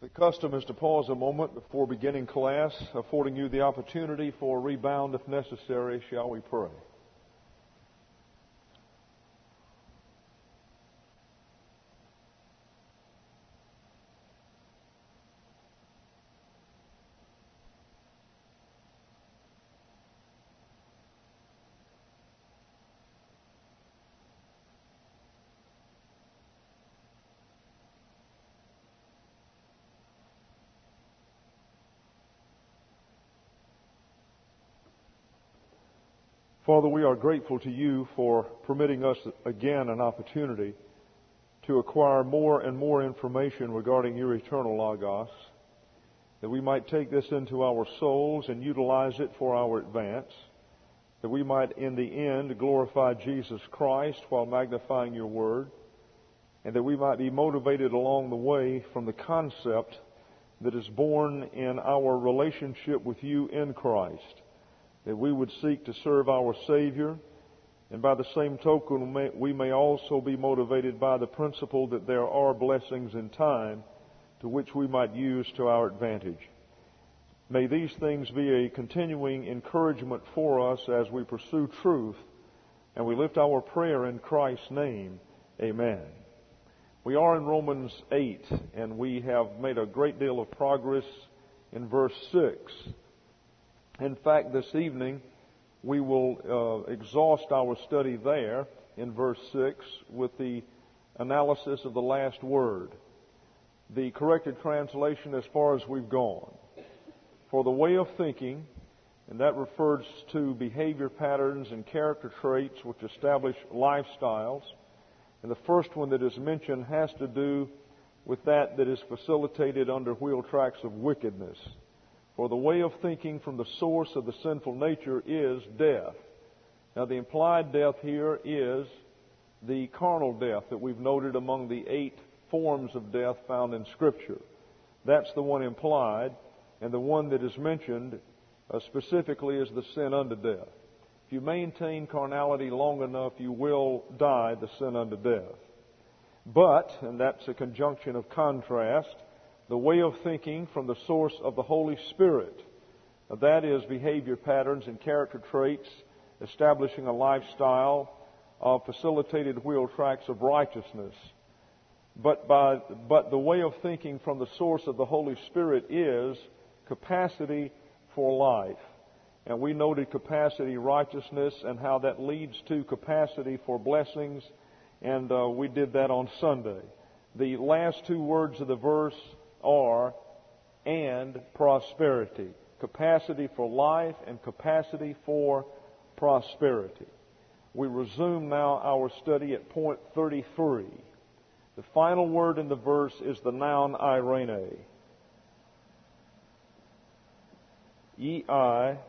The custom is to pause a moment before beginning class, affording you the opportunity for a rebound if necessary. Shall we pray? Father, we are grateful to you for permitting us again an opportunity to acquire more and more information regarding your eternal Logos, that we might take this into our souls and utilize it for our advance, that we might in the end glorify Jesus Christ while magnifying your word, and that we might be motivated along the way from the concept that is born in our relationship with you in Christ, that we would seek to serve our Savior, and by the same token we may also be motivated by the principle that there are blessings in time to which we might use to our advantage. May these things be a continuing encouragement for us as we pursue truth, and we lift our prayer in Christ's name. Amen. We are in Romans 8, and we have made a great deal of progress in verse 6. In fact, this evening we will exhaust our study there in verse 6 with the analysis of the last word. The corrected translation as far as we've gone. For the way of thinking, and that refers to behavior patterns and character traits which establish lifestyles. And the first one that is mentioned has to do with that is facilitated under wheel tracks of wickedness. For the way of thinking from the source of the sinful nature is death. Now the implied death here is the carnal death that we've noted among the 8 forms of death found in Scripture. That's the one implied, and the one that is mentioned specifically is the sin unto death. If you maintain carnality long enough, you will die the sin unto death. But, and that's a conjunction of contrast, the way of thinking from the source of the Holy Spirit. That is behavior patterns and character traits, establishing a lifestyle of facilitated wheel tracks of righteousness. But the way of thinking from the source of the Holy Spirit is capacity for life. And we noted capacity righteousness and how that leads to capacity for blessings, and we did that on Sunday. The last 2 words of the verse are and prosperity. Capacity for life and capacity for prosperity. We resume now our study at point 33. The final word in the verse is the noun eirene. E-I-R-E-N-E.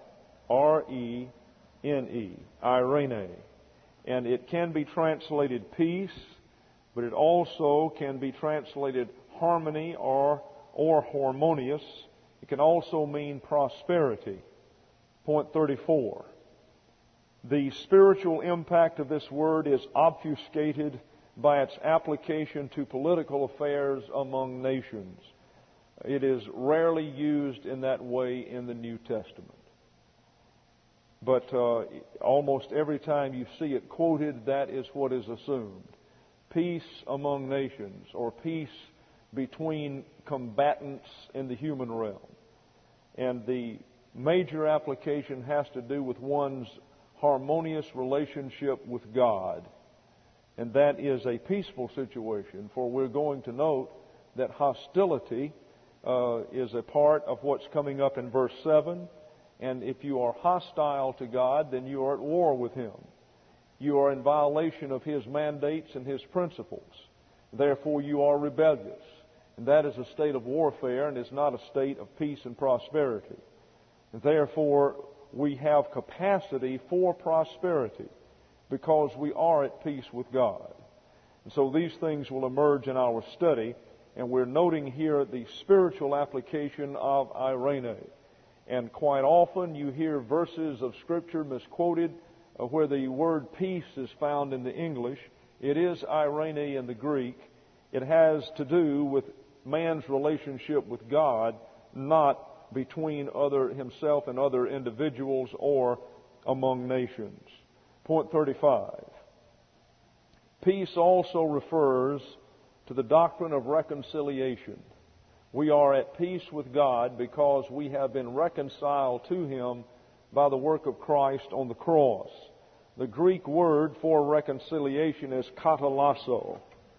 Eirene. And it can be translated peace, but it also can be translated harmony or harmonious. It can also mean prosperity. Point 34. The spiritual impact of this word is obfuscated by its application to political affairs among nations. It is rarely used in that way in the New Testament. But almost every time you see it quoted, that is what is assumed. Peace among nations, or peace between combatants in the human realm. And the major application has to do with one's harmonious relationship with God. And that is a peaceful situation, for we're going to note that hostility is a part of what's coming up in verse 7. And if you are hostile to God, then you are at war with Him. You are in violation of His mandates and His principles. Therefore, you are rebellious. And that is a state of warfare and is not a state of peace and prosperity. And therefore, we have capacity for prosperity because we are at peace with God. And so these things will emerge in our study, and we're noting here the spiritual application of eirene. And quite often you hear verses of Scripture misquoted where the word peace is found in the English. It is eirene in the Greek. It has to do with man's relationship with God, not between himself and other individuals or among nations. Point 35. Peace also refers to the doctrine of reconciliation. We are at peace with God because we have been reconciled to Him by the work of Christ on the cross. The Greek word for reconciliation is katalasso.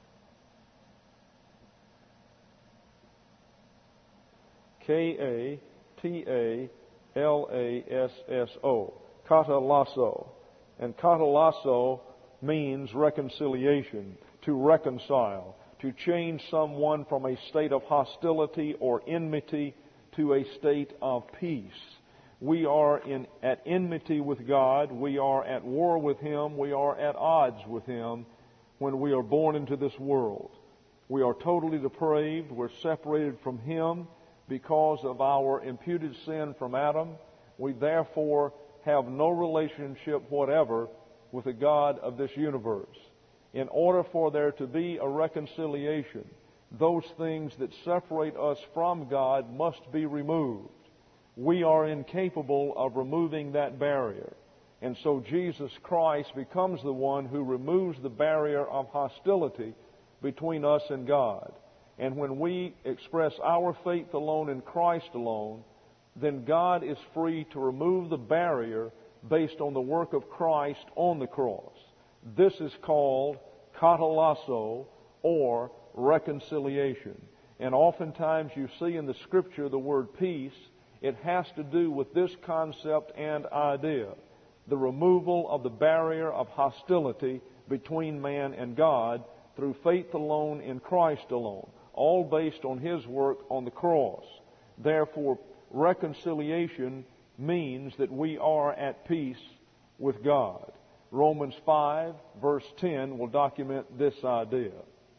Katalasso. Katalasso. And katalasso means reconciliation, to reconcile, to change someone from a state of hostility or enmity to a state of peace. We are at enmity with God. We are at war with Him. We are at odds with Him when we are born into this world. We are totally depraved. We're separated from Him because of our imputed sin from Adam. We therefore have no relationship whatever with the God of this universe. In order for there to be a reconciliation, those things that separate us from God must be removed. We are incapable of removing that barrier. And so Jesus Christ becomes the one who removes the barrier of hostility between us and God. And when we express our faith alone in Christ alone, then God is free to remove the barrier based on the work of Christ on the cross. This is called katalasso, or reconciliation. And oftentimes you see in the Scripture the word peace. It has to do with this concept and idea, the removal of the barrier of hostility between man and God through faith alone in Christ alone, all based on His work on the cross. Therefore, reconciliation means that we are at peace with God. Romans 5, verse 10 will document this idea.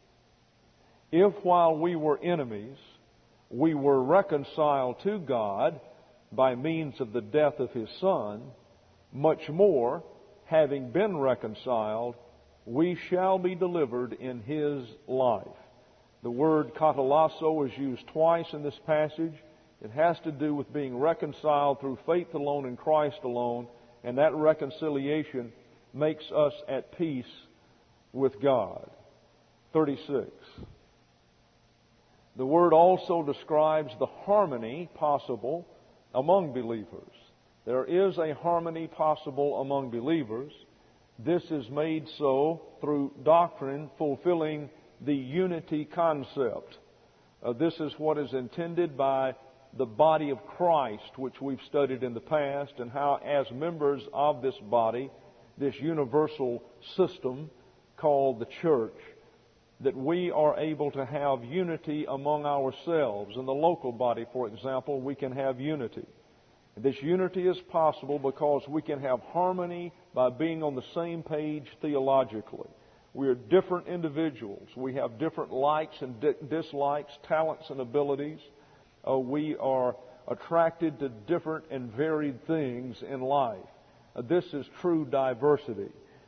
If while we were enemies, we were reconciled to God by means of the death of His Son, much more, having been reconciled, we shall be delivered in His life. The word katalasso is used twice in this passage. It has to do with being reconciled through faith alone in Christ alone, and that reconciliation makes us at peace with God. 36. The word also describes the harmony possible among believers. There is a harmony possible among believers. This is made so through doctrine fulfilling the unity concept. This is what is intended by the body of Christ, which we've studied in the past, and how as members of this body, this universal system called the church, that we are able to have unity among ourselves. In the local body, for example, we can have unity. This unity is possible because we can have harmony by being on the same page theologically. We are different individuals. We have different likes and dislikes, talents and abilities. We are attracted to different and varied things in life. This is true diversity.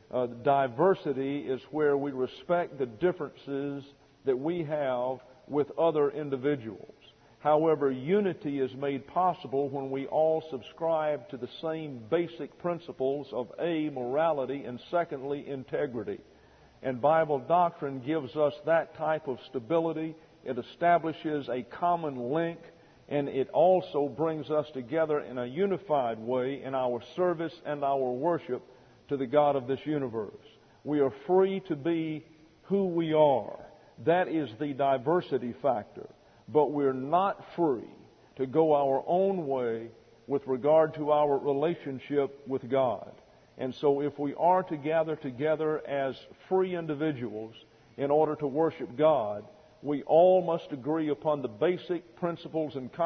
Diversity is where we respect the differences that we have with other individuals. However, unity is made possible when we all subscribe to the same basic principles of A, morality, and secondly, integrity. And Bible doctrine gives us that type of stability. It establishes a common link, and it also brings us together in a unified way in our service and our worship to the God of this universe. We are free to be who we are. That is the diversity factor. But we're not free to go our own way with regard to our relationship with God. And so if we are to gather together as free individuals in order to worship God, we all must agree upon the basic principles and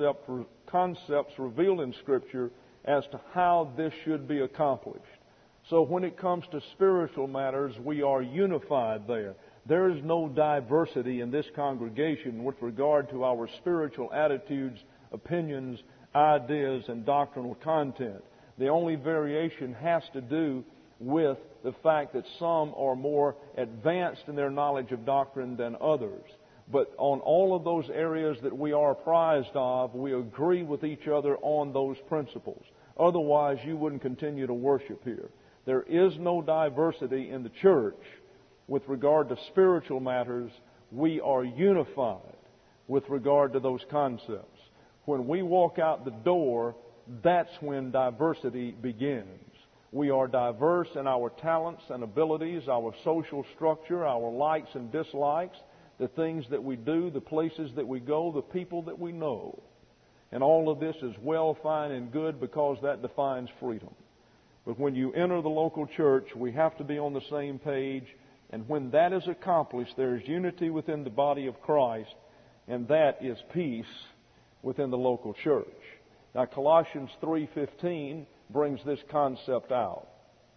concepts revealed in Scripture as to how this should be accomplished. So when it comes to spiritual matters, we are unified there. There is no diversity in this congregation with regard to our spiritual attitudes, opinions, ideas, and doctrinal content. The only variation has to do with the fact that some are more advanced in their knowledge of doctrine than others. But on all of those areas that we are apprised of, we agree with each other on those principles. Otherwise, you wouldn't continue to worship here. There is no diversity in the church with regard to spiritual matters. We are unified with regard to those concepts. When we walk out the door, that's when diversity begins. We are diverse in our talents and abilities, our social structure, our likes and dislikes, the things that we do, the places that we go, the people that we know. And all of this is well, fine, and good because that defines freedom. But when you enter the local church, we have to be on the same page. And when that is accomplished, there is unity within the body of Christ, and that is peace within the local church. Now, Colossians 3:15 brings this concept out.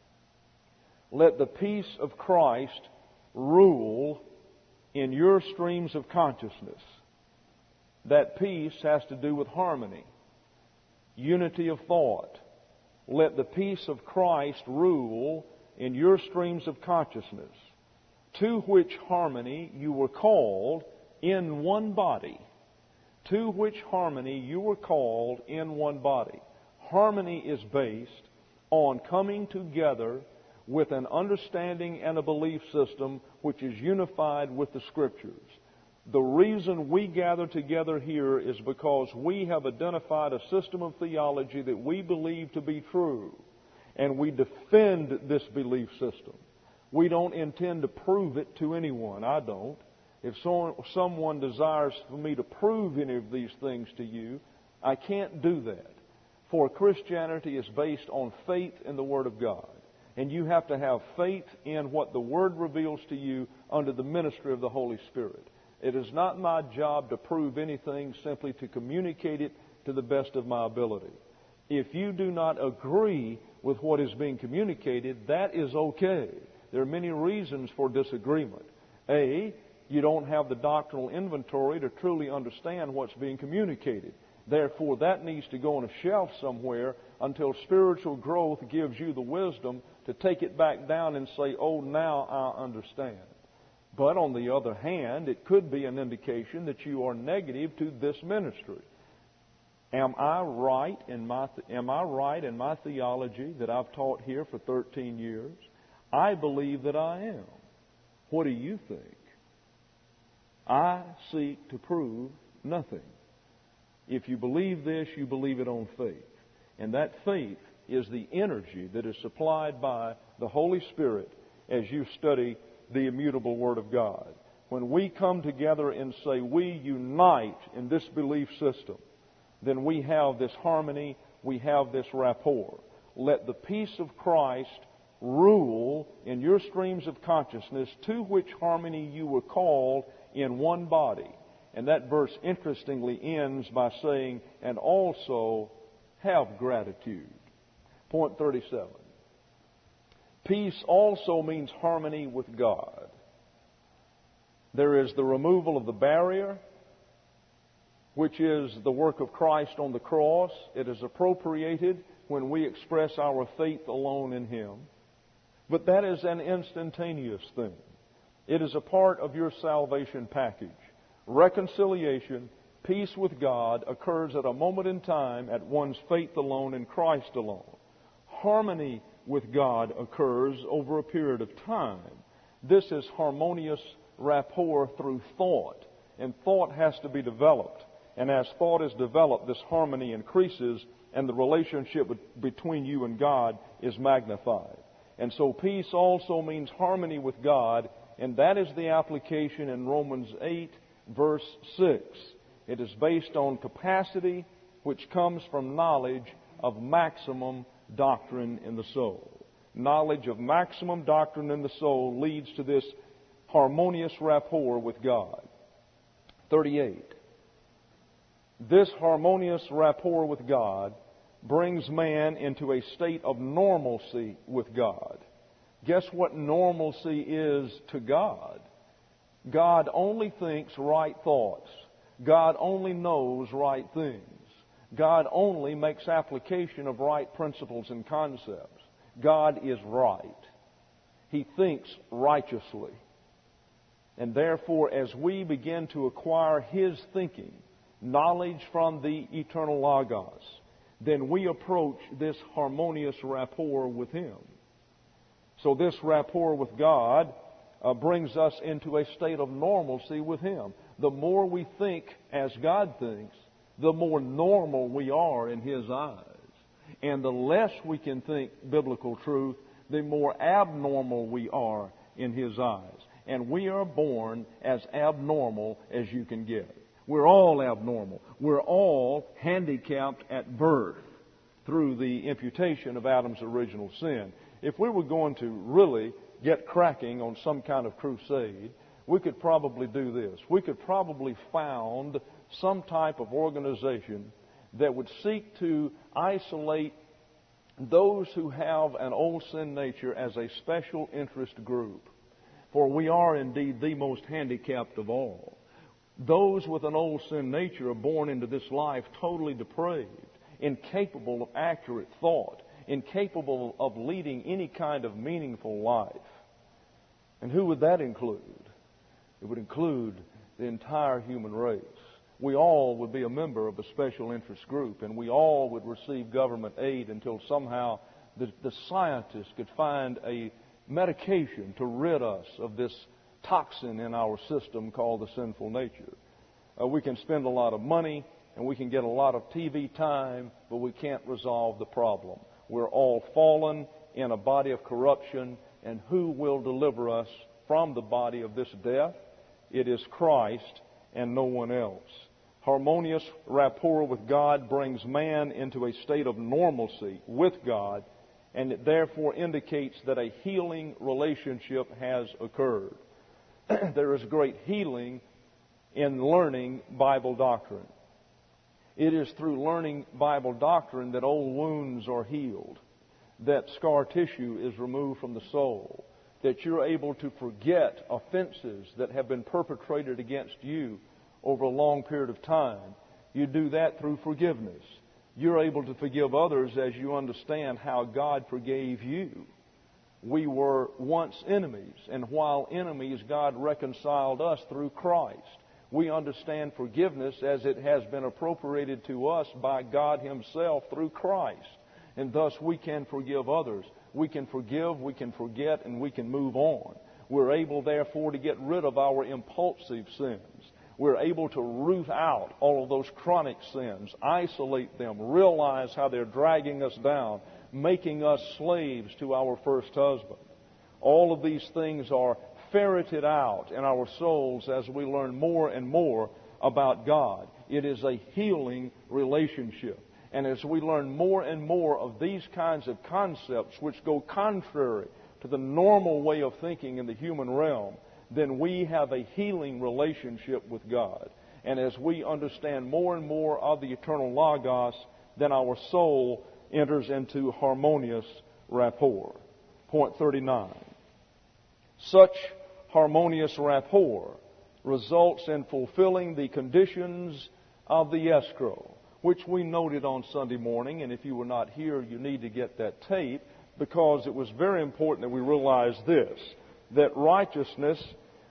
Let the peace of Christ rule in your streams of consciousness. That peace has to do with harmony, unity of thought. Let the peace of Christ rule in your streams of consciousness, to which harmony you were called in one body. To which harmony you were called in one body. Harmony is based on coming together with an understanding and a belief system which is unified with the Scriptures. The reason we gather together here is because we have identified a system of theology that we believe to be true, and we defend this belief system. We don't intend to prove it to anyone. I don't. If someone desires for me to prove any of these things to you, I can't do that. For Christianity is based on faith in the Word of God. And you have to have faith in what the Word reveals to you under the ministry of the Holy Spirit. It is not my job to prove anything, simply to communicate it to the best of my ability. If you do not agree with what is being communicated, that is okay. There are many reasons for disagreement. A, you don't have the doctrinal inventory to truly understand what's being communicated. Therefore, that needs to go on a shelf somewhere until spiritual growth gives you the wisdom to take it back down and say, oh, now I understand. But on the other hand, it could be an indication that you are negative to this ministry. Am I right in my theology that I've taught here for 13 years? I believe that I am. What do you think? I seek to prove nothing. If you believe this, you believe it on faith. And that faith is the energy that is supplied by the Holy Spirit as you study the immutable Word of God. When we come together and say we unite in this belief system, then we have this harmony, we have this rapport. Let the peace of Christ rule in your streams of consciousness, to which harmony you were called in one body. And that verse interestingly ends by saying, and also have gratitude. Point 37. Peace also means harmony with God. There is the removal of the barrier, which is the work of Christ on the cross. It is appropriated when we express our faith alone in Him. But that is an instantaneous thing. It is a part of your salvation package. Reconciliation, peace with God, occurs at a moment in time at one's faith alone in Christ alone. Harmony with God occurs over a period of time. This is harmonious rapport through thought. And thought has to be developed. And as thought is developed, this harmony increases and the relationship between you and God is magnified. And so peace also means harmony with God, and that is the application in Romans 8, verse 6. It is based on capacity which comes from knowledge of maximum doctrine in the soul. Knowledge of maximum doctrine in the soul leads to this harmonious rapport with God. 38. This harmonious rapport with God brings man into a state of normalcy with God. Guess what normalcy is to God? God only thinks right thoughts. God only knows right things. God only makes application of right principles and concepts. God is right. He thinks righteously. And therefore, as we begin to acquire His thinking, knowledge from the eternal Logos, then we approach this harmonious rapport with Him. So this rapport with God brings us into a state of normalcy with Him. The more we think as God thinks, the more normal we are in His eyes. And the less we can think biblical truth, the more abnormal we are in His eyes. And we are born as abnormal as you can get. We're all abnormal. We're all handicapped at birth through the imputation of Adam's original sin. If we were going to really get cracking on some kind of crusade, we could probably do this. We could probably found some type of organization that would seek to isolate those who have an old sin nature as a special interest group. For we are indeed the most handicapped of all. Those with an old sin nature are born into this life totally depraved, incapable of accurate thought, incapable of leading any kind of meaningful life. And who would that include? It would include the entire human race. We all would be a member of a special interest group, and we all would receive government aid until somehow the scientists could find a medication to rid us of this toxin in our system called the sinful nature. We can spend a lot of money and we can get a lot of TV time, but we can't resolve the problem. We're all fallen in a body of corruption, and who will deliver us from the body of this death? It is Christ and no one else. Harmonious rapport with God brings man into a state of normalcy with God, and it therefore indicates that a healing relationship has occurred. There is great healing in learning Bible doctrine. It is through learning Bible doctrine that old wounds are healed, that scar tissue is removed from the soul, that you're able to forget offenses that have been perpetrated against you over a long period of time. You do that through forgiveness. You're able to forgive others as you understand how God forgave you. We were once enemies, and while enemies, God reconciled us through Christ. We understand forgiveness as it has been appropriated to us by God Himself through Christ. And thus we can forgive others. We can forgive, we can forget, and we can move on. We're able, therefore, to get rid of our impulsive sins. We're able to root out all of those chronic sins, isolate them, realize how they're dragging us down, making us slaves to our first husband. All of these things are ferreted out in our souls as we learn more and more about God. It is a healing relationship. And as we learn more and more of these kinds of concepts which go contrary to the normal way of thinking in the human realm, then we have a healing relationship with God. And as we understand more and more of the eternal Logos, then our soul enters into harmonious rapport. Point 39. Such harmonious rapport results in fulfilling the conditions of the escrow, which we noted on Sunday morning. And if you were not here, you need to get that tape, because it was very important that we realize this, that righteousness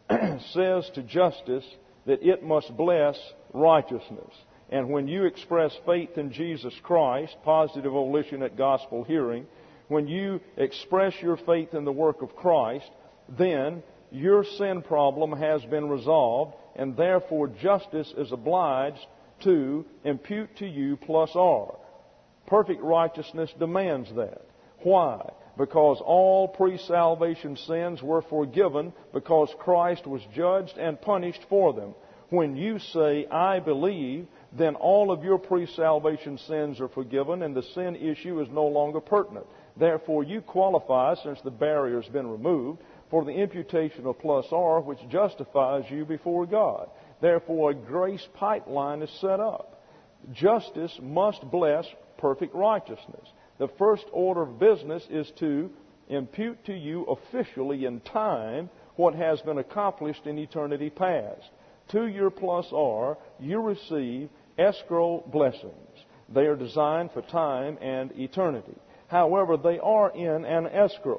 says to justice that it must bless righteousness. And when you express faith in Jesus Christ, positive volition at gospel hearing, when you express your faith in the work of Christ, then your sin problem has been resolved, and therefore justice is obliged to impute to you plus R. Perfect righteousness demands that. Why? Because all pre-salvation sins were forgiven because Christ was judged and punished for them. When you say, I believe, then all of your pre-salvation sins are forgiven and the sin issue is no longer pertinent. Therefore, you qualify, since the barrier has been removed, for the imputation of plus R, which justifies you before God. Therefore, a grace pipeline is set up. Justice must bless perfect righteousness. The first order of business is to impute to you officially in time what has been accomplished in eternity past. To your plus R, you receive escrow blessings. They are designed for time and eternity. However, they are in an escrow.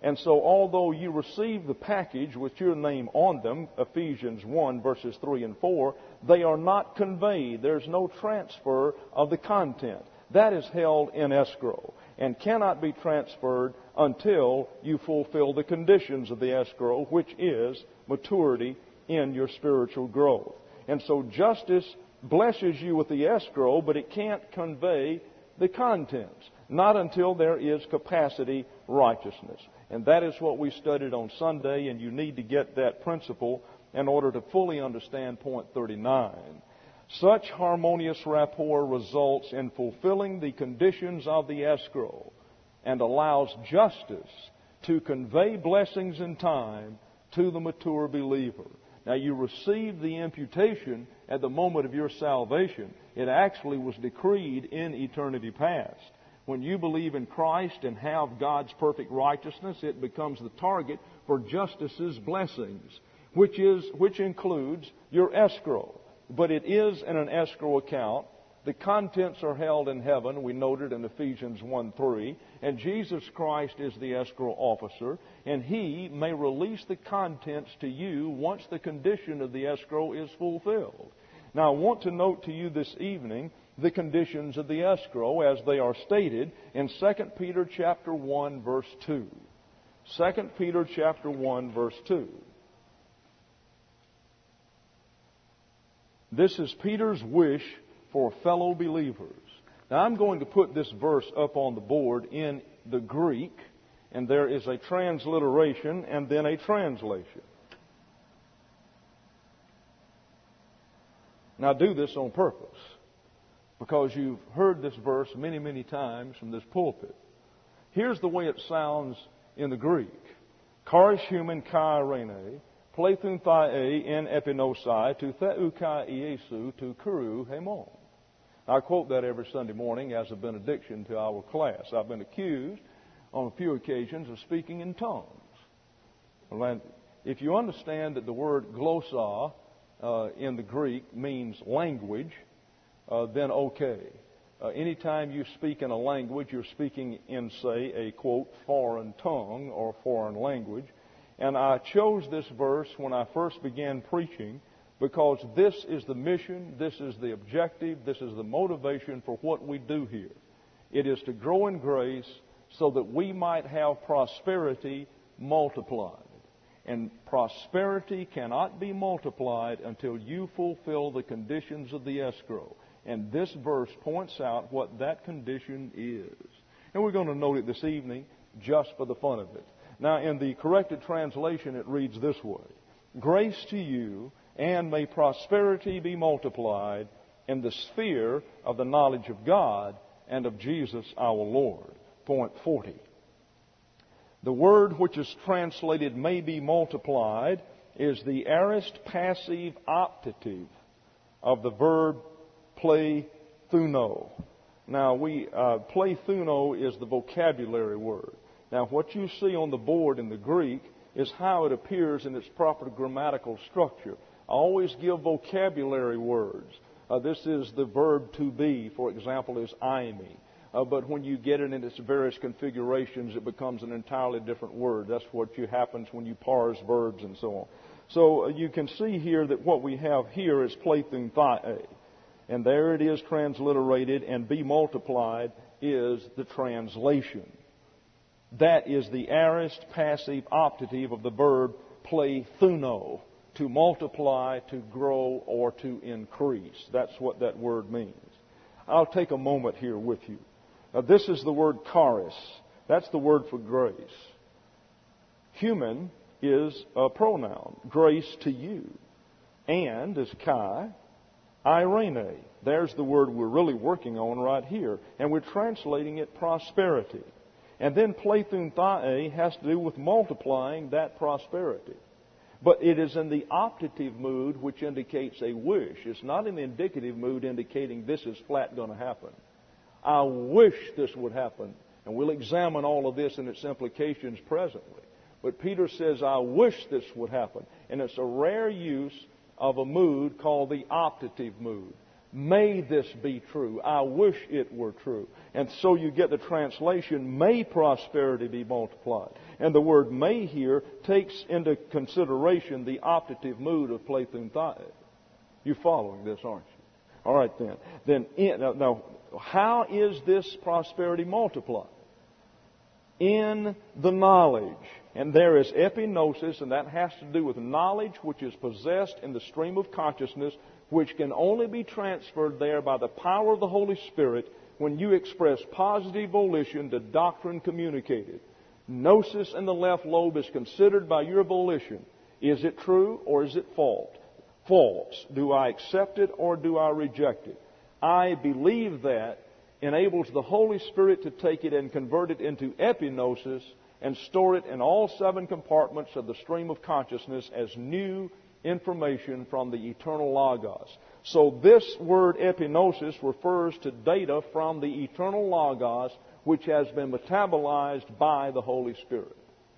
And so although you receive the package with your name on them, Ephesians 1 verses 3 and 4, they are not conveyed. There's no transfer of the content. That is held in escrow and cannot be transferred until you fulfill the conditions of the escrow, which is maturity in your spiritual growth. And so justice blesses you with the escrow, but it can't convey the contents, not until there is capacity righteousness. And that is what we studied on Sunday, and you need to get that principle in order to fully understand point 39. Such harmonious rapport results in fulfilling the conditions of the escrow and allows justice to convey blessings in time to the mature believer. Now, you receive the imputation at the moment of your salvation. It actually was decreed in eternity past. When you believe in Christ and have God's perfect righteousness, it becomes the target for justice's blessings, which includes your escrow. But it is in an escrow account. The contents are held in heaven, we noted in Ephesians 1:3, and Jesus Christ is the escrow officer, and He may release the contents to you once the condition of the escrow is fulfilled. Now, I want to note to you this evening the conditions of the escrow as they are stated in 2 Peter chapter 1, verse 2. 2 Peter chapter 1, verse 2. This is Peter's wish for fellow believers. Now, I'm going to put this verse up on the board in the Greek, and there is a transliteration and then a translation. Now, do this on purpose, because you've heard this verse many, many times from this pulpit. Here's the way it sounds in the Greek. Charis human kai rene, plethun thai en epinosai, tu theu kai iesu, tu kuru hemon. I quote that every Sunday morning as a benediction to our class. I've been accused on a few occasions of speaking in tongues. Well, if you understand that the word glossa in the Greek means language, then okay. Anytime you speak in a language, you're speaking in, say, a, quote, foreign tongue or foreign language. And I chose this verse when I first began preaching because this is the mission, this is the objective, this is the motivation for what we do here. It is to grow in grace so that we might have prosperity multiplied. And prosperity cannot be multiplied until you fulfill the conditions of the escrow. And this verse points out what that condition is. And we're going to note it this evening just for the fun of it. Now, in the corrected translation, it reads this way. Grace to you, and may prosperity be multiplied in the sphere of the knowledge of God and of Jesus our Lord. Point 40. The word which is translated may be multiplied is the aorist passive optative of the verb plethuno. Now, plethuno is the vocabulary word. Now, what you see on the board in the Greek is how it appears in its proper grammatical structure. I always give vocabulary words. This is the verb to be, for example, is aimi. But when you get it in its various configurations, it becomes an entirely different word. That's what happens when you parse verbs and so on. So you can see here that what we have here is plethun thai. And there it is transliterated, and be multiplied is the translation. That is the aorist passive optative of the verb plethuno, to multiply, to grow, or to increase. That's what that word means. I'll take a moment here with you. Now, this is the word charis. That's the word for grace. Human is a pronoun. Grace to you. And is kai, irene. There's the word we're really working on right here. And we're translating it prosperity. And then plethun thai has to do with multiplying that prosperity. But it is in the optative mood, which indicates a wish. It's not in the indicative mood indicating this is flat going to happen. I wish this would happen. And we'll examine all of this and its implications presently. But Peter says, I wish this would happen. And it's a rare use of a mood called the optative mood. May this be true. I wish it were true. And so you get the translation, may prosperity be multiplied. And the word may here takes into consideration the optative mood of Plethun Thai. You're following this, aren't you? All right, then. Now, how is this prosperity multiplied? In the knowledge. And there is epignosis, and that has to do with knowledge which is possessed in the stream of consciousness, which can only be transferred there by the power of the Holy Spirit when you express positive volition to doctrine communicated. Gnosis in the left lobe is considered by your volition. Is it true or is it false? Do I accept it or do I reject it? I believe that enables the Holy Spirit to take it and convert it into epignosis and store it in all 7 compartments of the stream of consciousness as new information from the eternal Logos. So this word epignosis refers to data from the eternal Logos which has been metabolized by the Holy Spirit.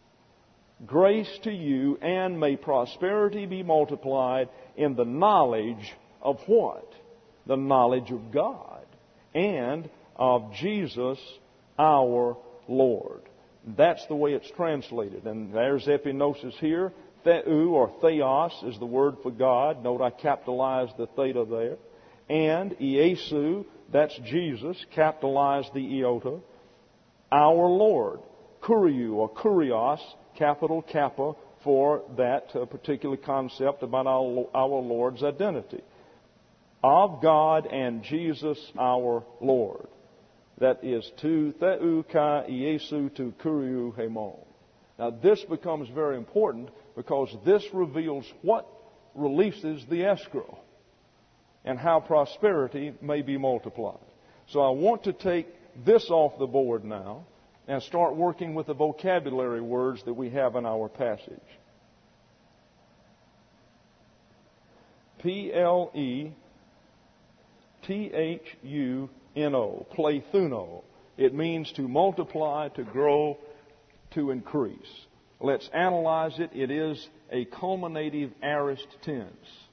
Grace to you, and may prosperity be multiplied in the knowledge of what? The knowledge of God and of Jesus our Lord. That's the way it's translated. And there's epignosis here. Theou or theos is the word for God. Note I capitalized the theta there. And Iesu, that's Jesus, capitalized the iota. Our Lord. Kuriou or kurios, capital kappa, for that particular concept about our Lord's identity. Of God and Jesus our Lord. That is tu theou ka Iesu tu kuriou hemon. Now this becomes very important because this reveals what releases the escrow and how prosperity may be multiplied. So I want to take this off the board now and start working with the vocabulary words that we have in our passage. Plethuno, plethuno. It means to multiply, to grow, to increase. Let's analyze it. It is a culminative aorist tense.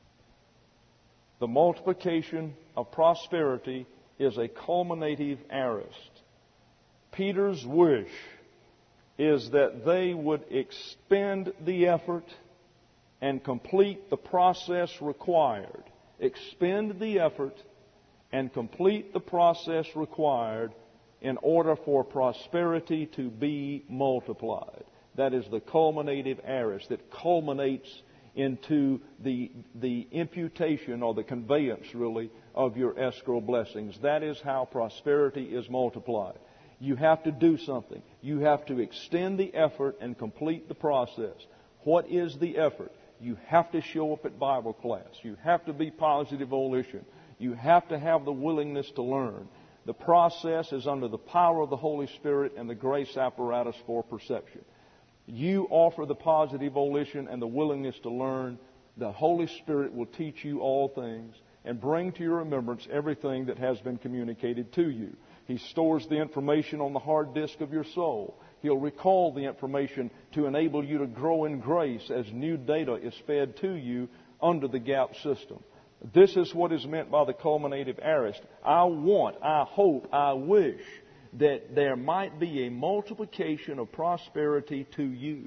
The multiplication of prosperity is a culminative aorist. Peter's wish is that they would expend the effort and complete the process required. Expend the effort and complete the process required in order for prosperity to be multiplied. That is the culminative aorist that culminates into the imputation or the conveyance, really, of your escrow blessings. That is how prosperity is multiplied. You have to do something. You have to extend the effort and complete the process. What is the effort? You have to show up at Bible class. You have to be positive volition. You have to have the willingness to learn. The process is under the power of the Holy Spirit and the grace apparatus for perception. You offer the positive volition and the willingness to learn. The Holy Spirit will teach you all things and bring to your remembrance everything that has been communicated to you. He stores the information on the hard disk of your soul. He'll recall the information to enable you to grow in grace as new data is fed to you under the GAP system. This is what is meant by the culminative aorist. I want, I hope, I wish that there might be a multiplication of prosperity to you.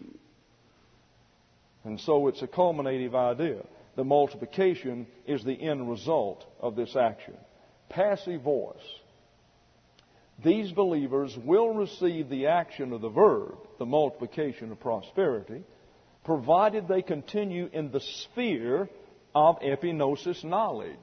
And so it's a culminative idea. The multiplication is the end result of this action. Passive voice. These believers will receive the action of the verb, the multiplication of prosperity, provided they continue in the sphere of epignosis knowledge.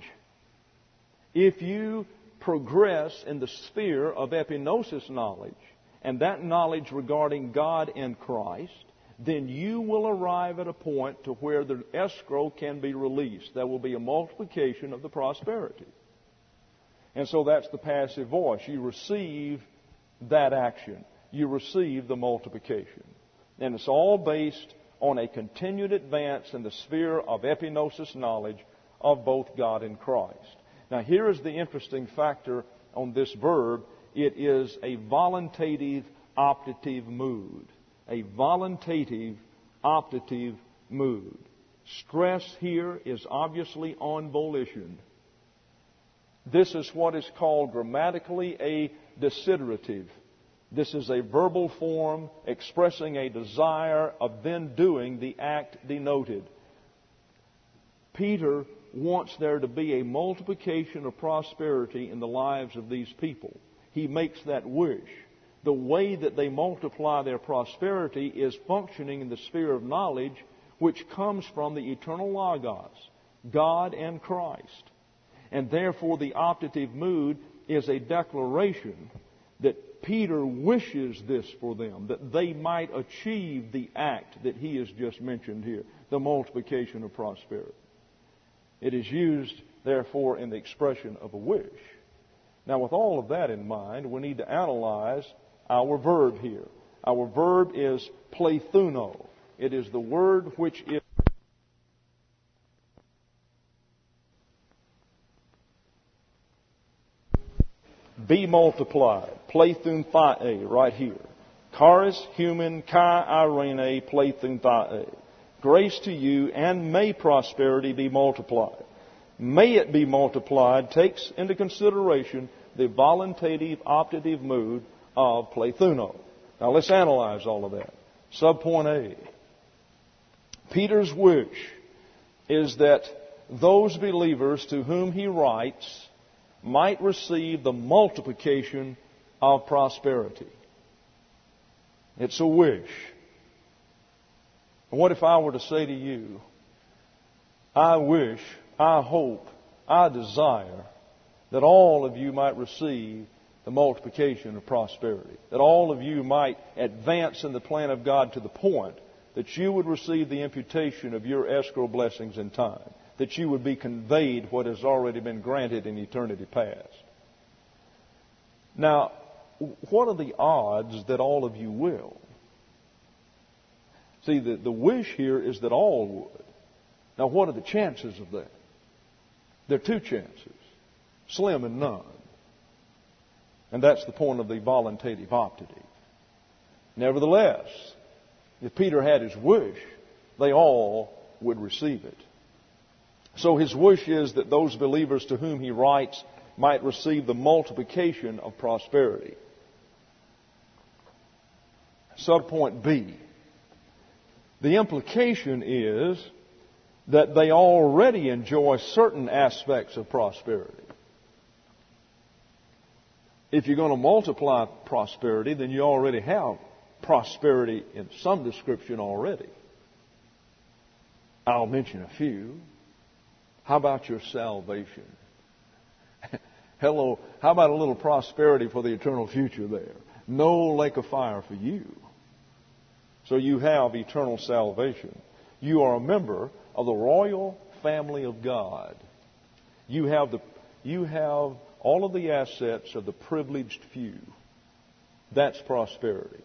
If you progress in the sphere of epignosis knowledge, and that knowledge regarding God and Christ, then you will arrive at a point to where the escrow can be released. There will be a multiplication of the prosperity. And so that's the passive voice. You receive that action. You receive the multiplication. And it's all based on a continued advance in the sphere of epignosis knowledge of both God and Christ. Now here is the interesting factor on this verb. It is a voluntative optative mood. A voluntative optative mood. Stress here is obviously on volition. This is what is called grammatically a desiderative. This is a verbal form expressing a desire of then doing the act denoted. Peter wants there to be a multiplication of prosperity in the lives of these people. He makes that wish. The way that they multiply their prosperity is functioning in the sphere of knowledge which comes from the eternal Logos, God and Christ. And therefore the optative mood is a declaration that Peter wishes this for them, that they might achieve the act that he has just mentioned here, the multiplication of prosperity. It is used, therefore, in the expression of a wish. Now, with all of that in mind, we need to analyze our verb here. Our verb is plethuno. It is the word which is be multiplied. Plethun thae, right here. Charis human kai irene plethun thae. Grace to you, and may prosperity be multiplied. May it be multiplied takes into consideration the voluntative optative mood of plethuno. Now let's analyze all of that. Subpoint A. Peter's wish is that those believers to whom he writes might receive the multiplication of prosperity. It's a wish. And what if I were to say to you, I wish, I hope, I desire that all of you might receive the multiplication of prosperity, that all of you might advance in the plan of God to the point that you would receive the imputation of your escrow blessings in time, that you would be conveyed what has already been granted in eternity past. Now, what are the odds that all of you will? See, the wish here is that all would. Now, what are the chances of that? There are two chances, slim and none. And that's the point of the voluntative optative. Nevertheless, if Peter had his wish, they all would receive it. So his wish is that those believers to whom he writes might receive the multiplication of prosperity. Subpoint B. The implication is that they already enjoy certain aspects of prosperity. If you're going to multiply prosperity, then you already have prosperity in some description already. I'll mention a few. How about your salvation? Hello, how about a little prosperity for the eternal future there? No lake of fire for you. So you have eternal salvation. You are a member of the royal family of God. You have all of the assets of the privileged few. That's prosperity.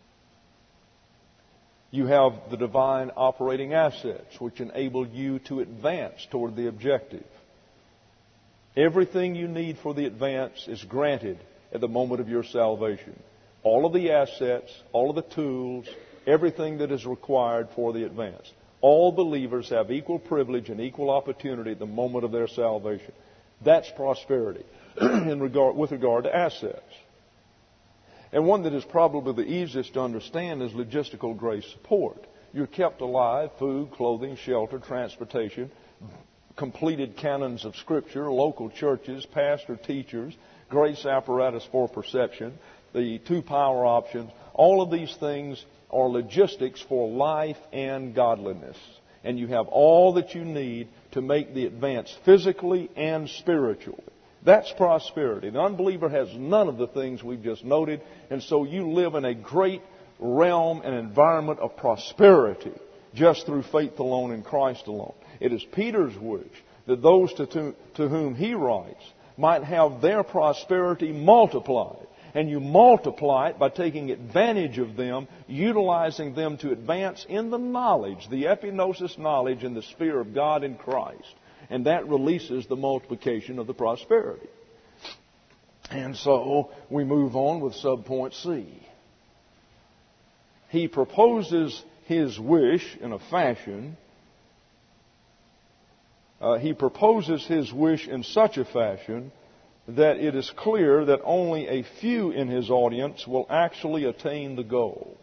You have the divine operating assets which enable you to advance toward the objective. Everything you need for the advance is granted at the moment of your salvation. All of the assets, all of the tools, everything that is required for the advance. All believers have equal privilege and equal opportunity at the moment of their salvation. That's prosperity with regard to assets. And one that is probably the easiest to understand is logistical grace support. You're kept alive, food, clothing, shelter, transportation, completed canons of Scripture, local churches, pastor, teachers, grace apparatus for perception, the 2 power options. All of these things are logistics for life and godliness. And you have all that you need to make the advance physically and spiritually. That's prosperity. The unbeliever has none of the things we've just noted, and so you live in a great realm and environment of prosperity just through faith alone in Christ alone. It is Peter's wish that those to whom he writes might have their prosperity multiplied. And you multiply it by taking advantage of them, utilizing them to advance in the knowledge, the epignosis knowledge in the sphere of God in Christ. And that releases the multiplication of the prosperity. And so we move on with subpoint C. He proposes his wish in a fashion. He proposes his wish in such a fashion that it is clear that only a few in his audience will actually attain the goal.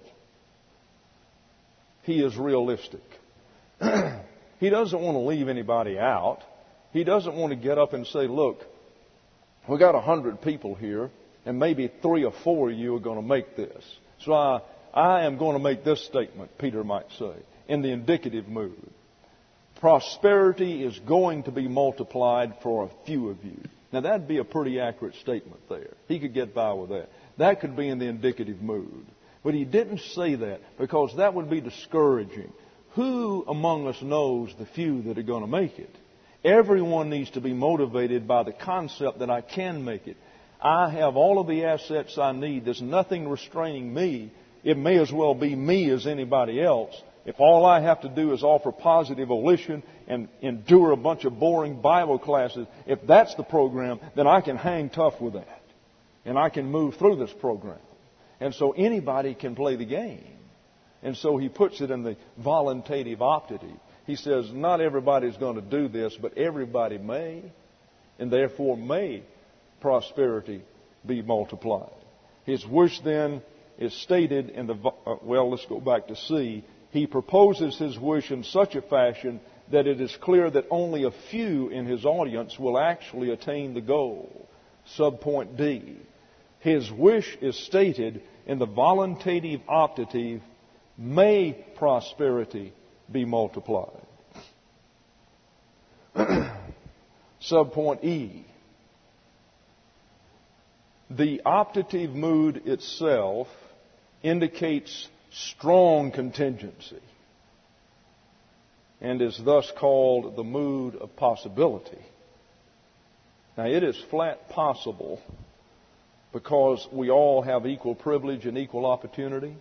He is realistic. He doesn't want to leave anybody out. He doesn't want to get up and say, look, we got 100 people here, and maybe 3 or 4 of you are going to make this. So I am going to make this statement, Peter might say, in the indicative mood. Prosperity is going to be multiplied for a few of you. Now, that'd be a pretty accurate statement there. He could get by with that. That could be in the indicative mood. But he didn't say that because that would be discouraging. Who among us knows the few that are going to make it? Everyone needs to be motivated by the concept that I can make it. I have all of the assets I need. There's nothing restraining me. It may as well be me as anybody else. If all I have to do is offer positive volition and endure a bunch of boring Bible classes, if that's the program, then I can hang tough with that. And I can move through this program. And so anybody can play the game. And so he puts it in the voluntative optative. He says, not everybody's going to do this, but everybody may, and therefore may prosperity be multiplied. His wish then is stated in the, let's go back to C. He proposes his wish in such a fashion that it is clear that only a few in his audience will actually attain the goal. Subpoint D. His wish is stated in the voluntative optative, may prosperity be multiplied. Subpoint E. The optative mood itself indicates strong contingency and is thus called the mood of possibility. Now, it is flat possible because we all have equal privilege and equal opportunity.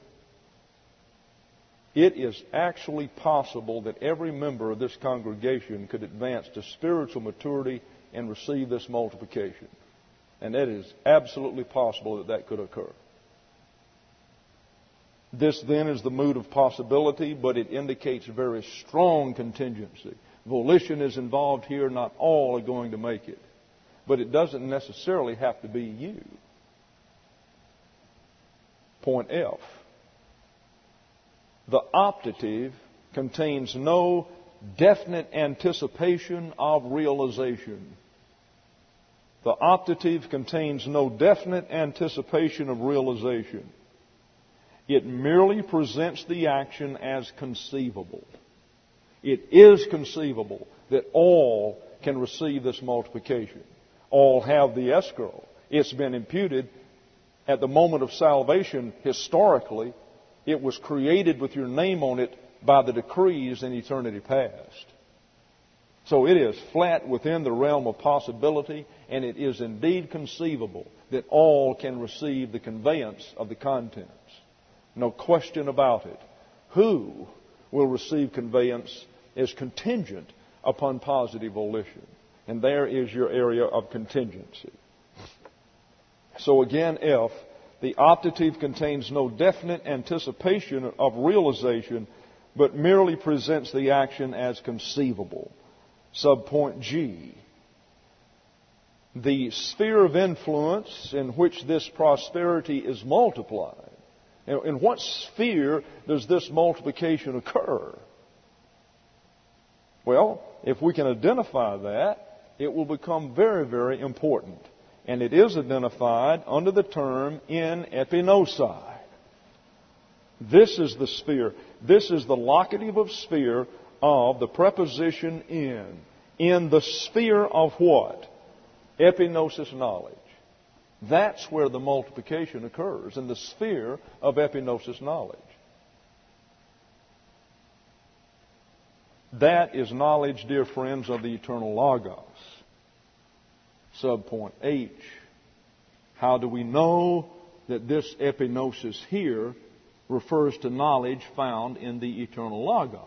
It is actually possible that every member of this congregation could advance to spiritual maturity and receive this multiplication. And it is absolutely possible that that could occur. This then is the mood of possibility, but it indicates very strong contingency. Volition is involved here. Not all are going to make it. But it doesn't necessarily have to be you. Point F. The optative contains no definite anticipation of realization. The optative contains no definite anticipation of realization. It merely presents the action as conceivable. It is conceivable that all can receive this multiplication. All have the escrow. It's been imputed at the moment of salvation historically. It was created with your name on it by the decrees in eternity past. So it is flat within the realm of possibility, and it is indeed conceivable that all can receive the conveyance of the contents. No question about it. Who will receive conveyance is contingent upon positive volition. And there is your area of contingency. So again, F, the optative contains no definite anticipation of realization, but merely presents the action as conceivable. Subpoint G. The sphere of influence in which this prosperity is multiplied. In what sphere does this multiplication occur? Well, if we can identify that, it will become very, very important. And it is identified under the term in epinosi. This is the sphere. This is the locative of sphere of the preposition in. In the sphere of what? Epinosis knowledge. That's where the multiplication occurs, in the sphere of epinosis knowledge. That is knowledge, dear friends, of the eternal Logos. Subpoint H. How do we know that this epinosis here refers to knowledge found in the eternal Logos?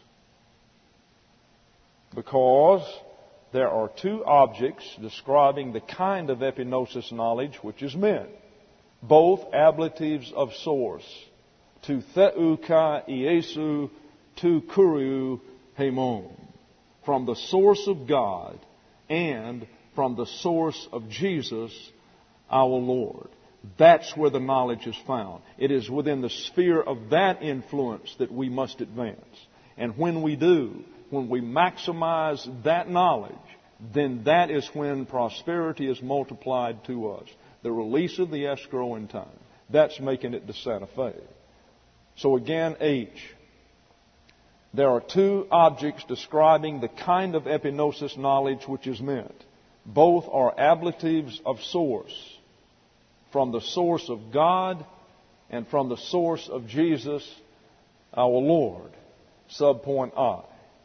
Because there are two objects describing the kind of epinosis knowledge which is meant. Both ablatives of source. Tu theu ka Iesu, tu kuriu hemon. From the source of God and from the source of Jesus, our Lord. That's where the knowledge is found. It is within the sphere of that influence that we must advance. And when we do, when we maximize that knowledge, then that is when prosperity is multiplied to us. The release of the escrow in time. That's making it to Santa Fe. So again, H. There are two objects describing the kind of epignosis knowledge which is meant. Both are ablatives of source, from the source of God and from the source of Jesus, our Lord. Subpoint I.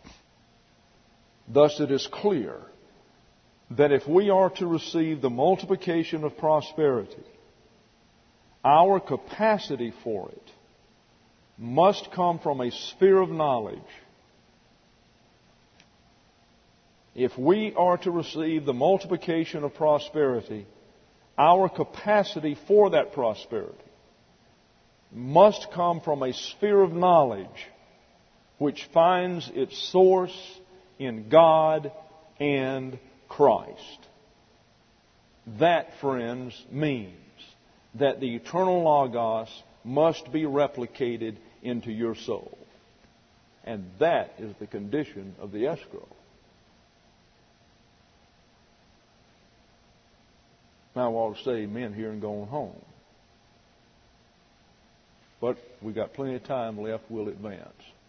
Thus it is clear that if we are to receive the multiplication of prosperity, our capacity for it must come from a sphere of knowledge. If we are to receive the multiplication of prosperity, our capacity for that prosperity must come from a sphere of knowledge which finds its source in God and Christ. That, friends, means that the eternal Logos must be replicated into your soul. And that is the condition of the escrow. Now I ought to say amen here and go on home. But we got plenty of time left. We'll advance.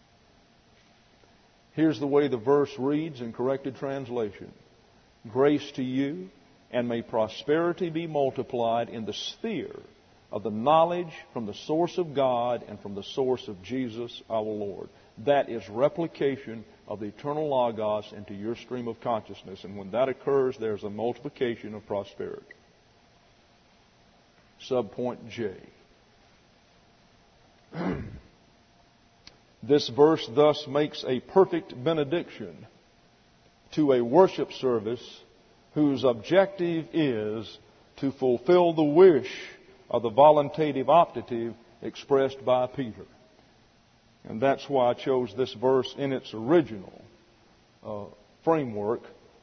Here's the way the verse reads in corrected translation. Grace to you, and may prosperity be multiplied in the sphere of the knowledge from the source of God and from the source of Jesus our Lord. That is replication of the eternal Logos into your stream of consciousness. And when that occurs, there's a multiplication of prosperity. Subpoint J. This verse thus makes a perfect benediction to a worship service whose objective is to fulfill the wish of the voluntative optative expressed by Peter. And that's why I chose this verse in its original framework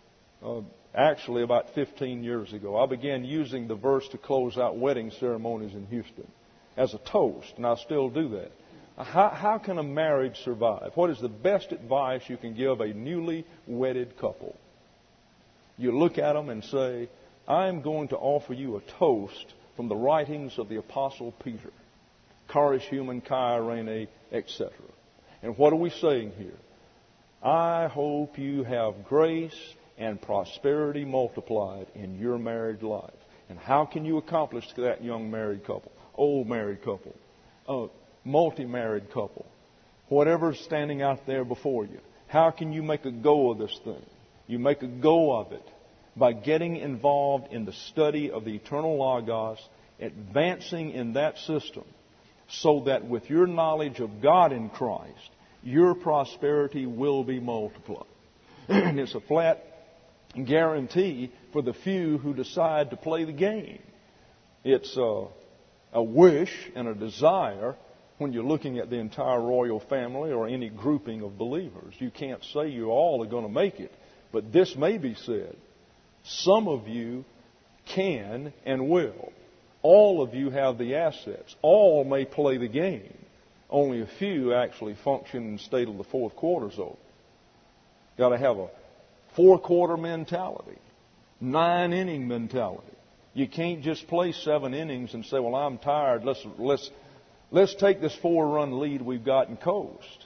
actually about 15 years ago. I began using the verse to close out wedding ceremonies in Houston as a toast, and I still do that. How can a marriage survive? What is the best advice you can give a newly wedded couple? You look at them and say, I'm going to offer you a toast from the writings of the Apostle Peter. Caritas Human Kai Rene, etc. And what are we saying here? I hope you have grace and prosperity multiplied in your married life. And how can you accomplish that, young married couple, old married couple, multi-married couple, whatever's standing out there before you? How can you make a go of this thing? You make a go of it by getting involved in the study of the eternal Logos, advancing in that system, so that with your knowledge of God in Christ, your prosperity will be multiplied. And it's a flat guarantee for the few who decide to play the game. It's a wish and a desire when you're looking at the entire royal family or any grouping of believers. You can't say you all are going to make it, but this may be said. Some of you can and will. All of you have the assets. All may play the game. Only a few actually function in the state of the fourth quarter's over. Got to have a 4-quarter mentality, 9-inning mentality. You can't just play 7 innings and say, well, I'm tired. Let's take this 4-run lead we've got and coast.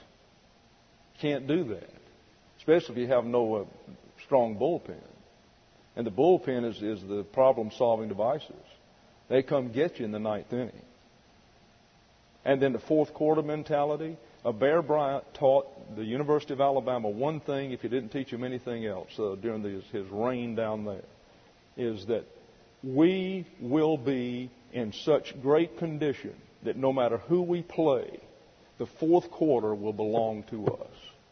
Can't do that, especially if you have no strong bullpen. And the bullpen is the problem-solving devices. They come get you in the 9th inning. And then the 4th quarter mentality. Bear Bryant taught the University of Alabama one thing if he didn't teach him anything else during his reign down there, is that we will be in such great condition that no matter who we play, the 4th quarter will belong to us.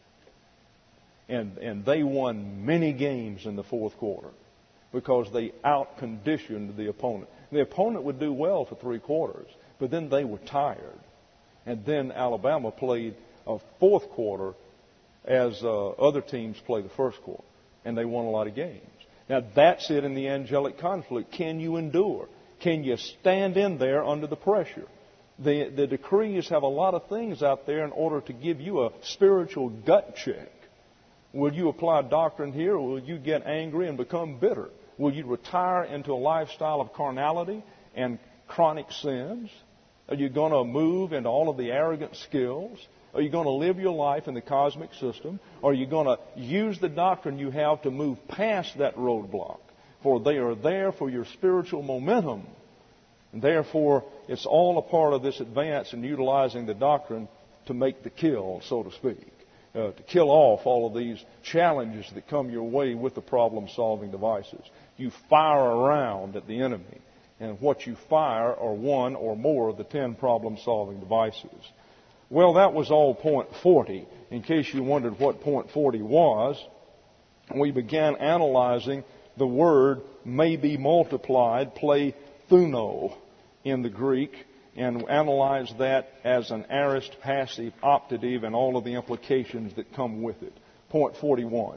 And they won many games in the 4th quarter because they out-conditioned the opponent. The opponent would do well for 3 quarters, but then they were tired. And then Alabama played a 4th quarter as other teams play the 1st quarter. And they won a lot of games. Now, that's it in the angelic conflict. Can you endure? Can you stand in there under the pressure? The decrees have a lot of things out there in order to give you a spiritual gut check. Will you apply doctrine here, or will you get angry and become bitter? Will you retire into a lifestyle of carnality and chronic sins? Are you going to move into all of the arrogant skills? Are you going to live your life in the cosmic system? Or are you going to use the doctrine you have to move past that roadblock? For they are there for your spiritual momentum. And therefore, it's all a part of this advance in utilizing the doctrine to make the kill, so to speak. To kill off all of these challenges that come your way with the problem-solving devices. You fire around at the enemy, and what you fire are one or more of the 10 problem-solving devices. Well, that was all point 40. In case you wondered what point 40 was, we began analyzing the word may be multiplied, play thuno in the Greek, and analyze that as an aorist passive optative and all of the implications that come with it. Point 41.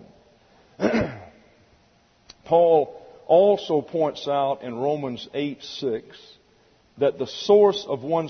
Paul also points out in Romans 8:6 that the source of one's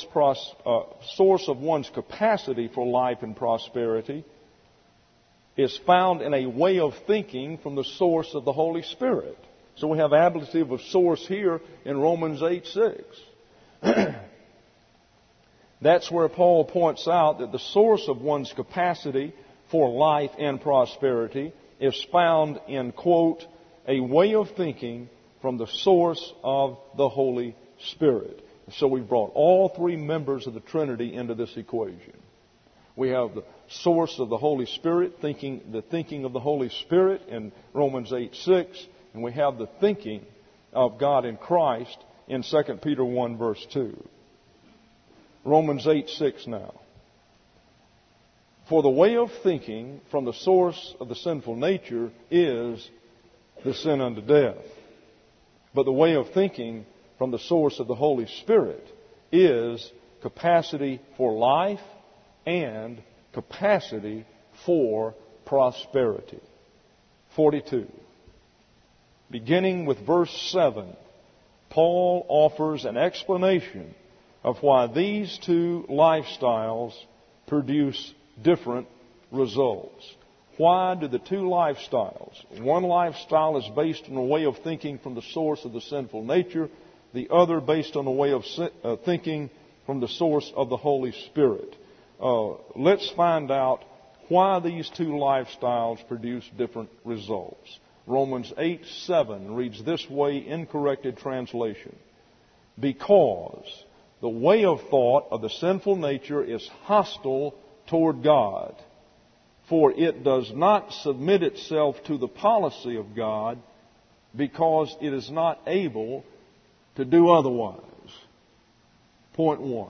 capacity for life and prosperity is found in a way of thinking from the source of the Holy Spirit. So we have ablative of source here in Romans 8:6. That's where Paul points out that the source of one's capacity for life and prosperity is found in, quote, a way of thinking from the source of the Holy Spirit. So we've brought all three members of the Trinity into this equation. We have the source of the Holy Spirit, the thinking of the Holy Spirit in Romans 8:6, and we have the thinking of God in Christ in 2 Peter 1 verse 2. Romans 8:6 now. For the way of thinking from the source of the sinful nature is the sin unto death. But the way of thinking from the source of the Holy Spirit is capacity for life and capacity for prosperity. 42. Beginning with verse 7, Paul offers an explanation of why these two lifestyles produce different results. Why do the two lifestyles, one lifestyle is based on a way of thinking from the source of the sinful nature, the other based on a way of thinking from the source of the Holy Spirit? Let's find out why these two lifestyles produce different results. Romans 8:7 reads this way in corrected translation. Because the way of thought of the sinful nature is hostile toward God, for it does not submit itself to the policy of God, because it is not able to do otherwise. Point 1.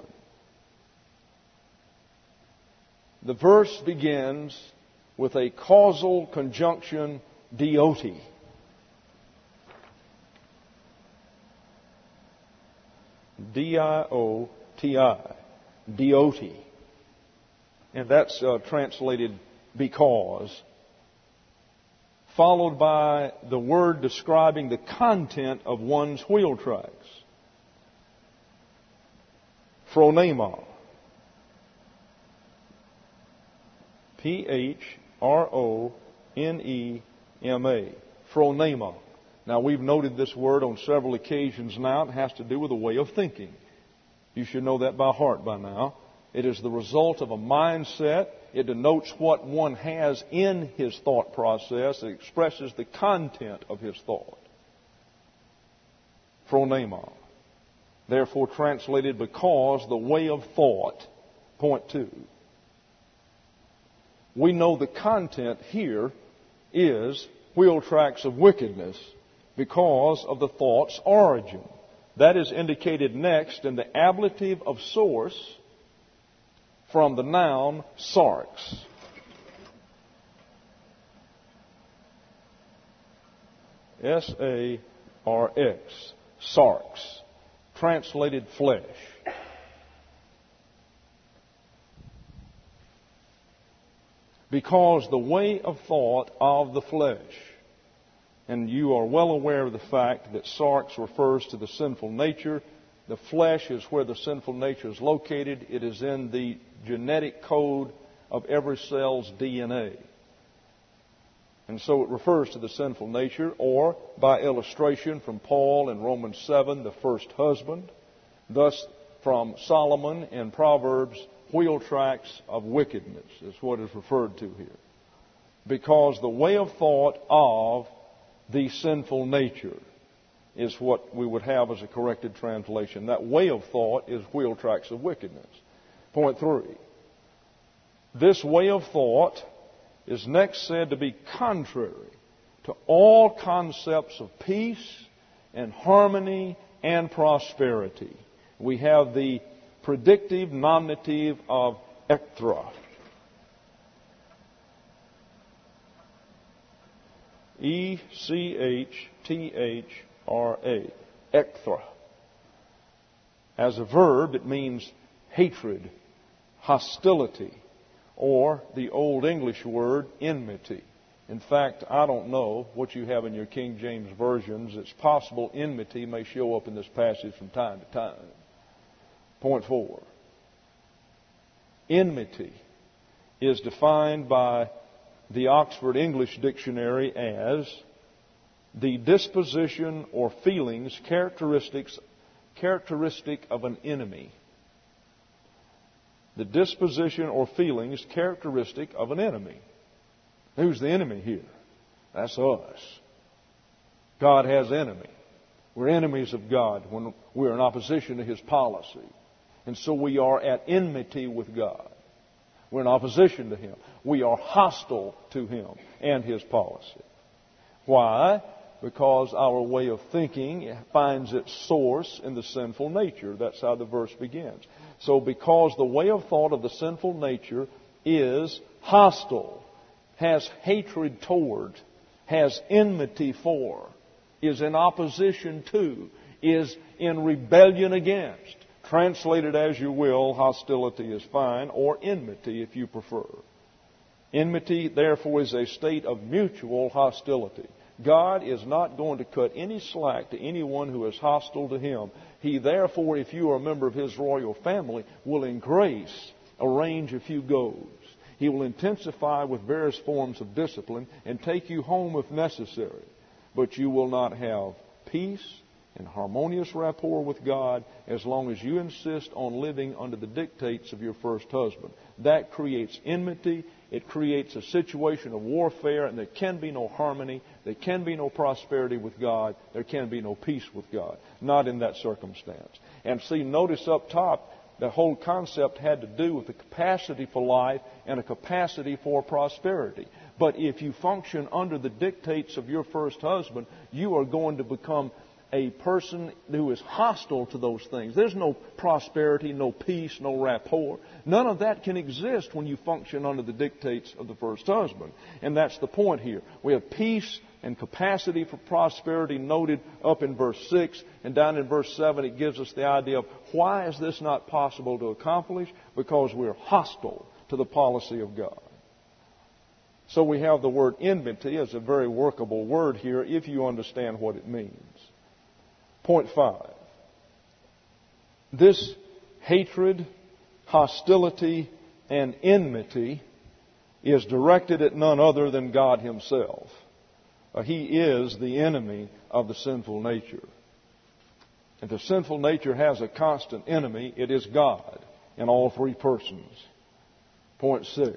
The verse begins with a causal conjunction dioti. D-I-O-T-I. Dioti. And that's translated because, followed by the word describing the content of one's wheel tracks. Phronema. P-H-R-O-N-E-M-A. Phronema. Now, we've noted this word on several occasions now. It has to do with a way of thinking. You should know that by heart by now. It is the result of a mindset. It denotes what one has in his thought process. It expresses the content of his thought. Phronema. Therefore translated because the way of thought. Point 2. We know the content here is wheel tracks of wickedness because of the thought's origin. That is indicated next in the ablative of source from the noun sarx. S-A-R-X. Sarx. Translated flesh. Because the way of thought of the flesh. And you are well aware of the fact that sarx refers to the sinful nature. The flesh is where the sinful nature is located. It is in the genetic code of every cell's DNA. And so it refers to the sinful nature, or by illustration from Paul in Romans 7, the first husband. Thus, from Solomon in Proverbs, wheel tracks of wickedness is what is referred to here. Because the way of thought of the sinful nature is what we would have as a corrected translation. That way of thought is wheel tracks of wickedness. Point 3. This way of thought is next said to be contrary to all concepts of peace and harmony and prosperity. We have the predictive nominative of ekthra. E-C-H-T-H-R-A. Ekthra. As a verb, it means hatred, hostility, or the Old English word enmity. In fact, I don't know what you have in your King James versions. It's possible enmity may show up in this passage from time to time. Point 4. Enmity is defined by the Oxford English Dictionary as the disposition or feelings characteristic of an enemy. The disposition or feelings characteristic of an enemy. Who's the enemy here? That's us. God has enemy. We're enemies of God when we're in opposition to His policy. And so we are at enmity with God. We're in opposition to Him. We are hostile to Him and His policy. Why? Because our way of thinking finds its source in the sinful nature. That's how the verse begins. So because the way of thought of the sinful nature is hostile, has hatred toward, has enmity for, is in opposition to, is in rebellion against. Translated as you will, hostility is fine, or enmity if you prefer. Enmity, therefore, is a state of mutual hostility. God is not going to cut any slack to anyone who is hostile to Him. He, therefore, if you are a member of His royal family, will in grace arrange a few goads. He will intensify with various forms of discipline and take you home if necessary. But you will not have peace and harmonious rapport with God as long as you insist on living under the dictates of your first husband. That creates enmity. It creates a situation of warfare, and there can be no harmony. There can be no prosperity with God. There can be no peace with God. Not in that circumstance. And see, notice up top, the whole concept had to do with the capacity for life and a capacity for prosperity. But if you function under the dictates of your first husband, you are going to become a person who is hostile to those things. There's no prosperity, no peace, no rapport. None of that can exist when you function under the dictates of the first husband. And that's the point here. We have peace and capacity for prosperity noted up in verse 6. And down in verse 7 it gives us the idea of why is this not possible to accomplish? Because we're hostile to the policy of God. So we have the word enmity as a very workable word here if you understand what it means. Point 5. This hatred, hostility, and enmity is directed at none other than God Himself. He is the enemy of the sinful nature. If the sinful nature has a constant enemy, it is God in all three persons. Point 6.